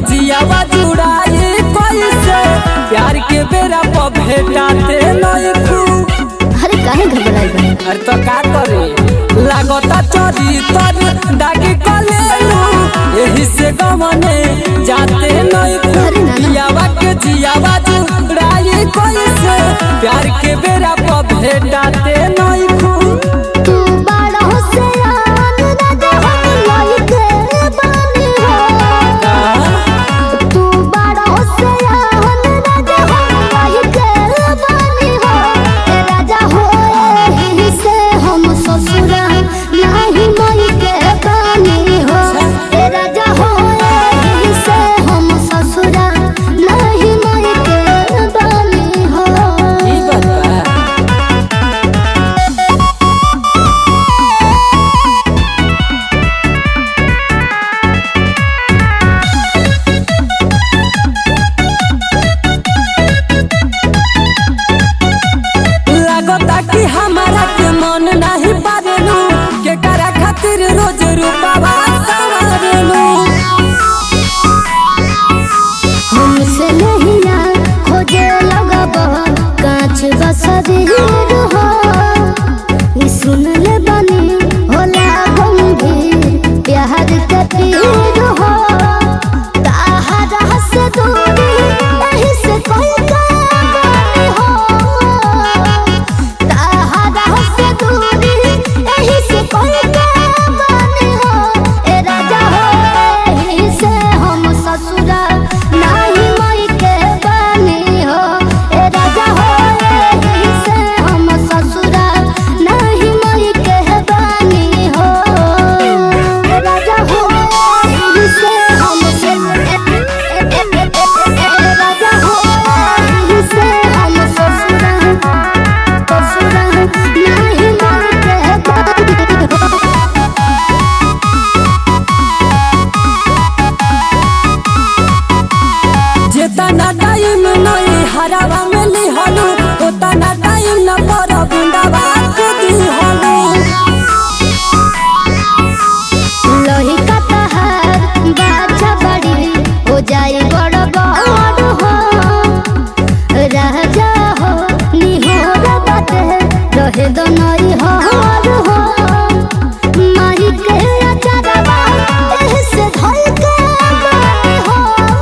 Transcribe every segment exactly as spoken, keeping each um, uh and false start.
जियावा जुड़ाई कैसे प्यार के बेरा पर भेटाते नहीं खूब। अरे काहे घबराई बा? अरे तो का करे लागता चोरी तर दागी कलेलू यही से गमने जाते नहीं खूब। जियावा के जियावा जुड़ाई कैसे प्यार के बेरा पर भेटाते नहीं खूब। तू बड़ा होशियार राजा हम लइके बानी हो। तू बड़ा होशियार राजा हम लइके बानी हो। ए राजा हो एही से हम ससुरा नाही मइके बानी हो। ए राजा हो एही से हम ससुरा नाही मइके बानी हो। ई बात बा लागता कि हमारा के मन नहीं पारेलू के करा खातिर रोज रूपावा संवारेलू। हमसे नहीं ना खोजे लगब कांच बसरीर हो। ई सुन ले बनी होला गंभीर प्यार के पीर हो। ताहरा से दूरी नहीं से कोई बानी हो। ताहरा से दूरी नहीं से कोई बानी हो। ए राजा हो एही से हम ससुरा नाही मइके बानी हो। ए राजा हो एही से हम ससुरा नाही मइके बानी हो। ए राजा हो एही से हम ए राजा हो एही से हम ससुरा ससुरा नाही मइके बानी हो। जेतना टाइम नहीं हरावा में लिहलू उतना टाइम न पर बुंदावा के दिहलू। लोही का तहार बाछा बड़ी हो जाए बड़ बड़ हो। राजा हो निहोर बाटे रहे दो नई हार हो। माही के अचारवा एही से धल के बानी हो।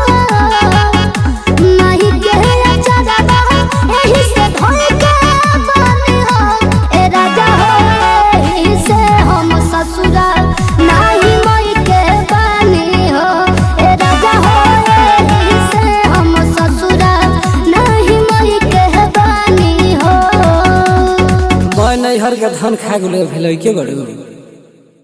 माही के अचारवा एही से धल के बानी हो। ए राजा हो एही से हम ससुरा नाही मइके बानी हो। ए राजा हो एही से हम ससुरा नाही मइके बानी हो। मैं नहीं हर के धन खा गेलो भेलै के बड़ू।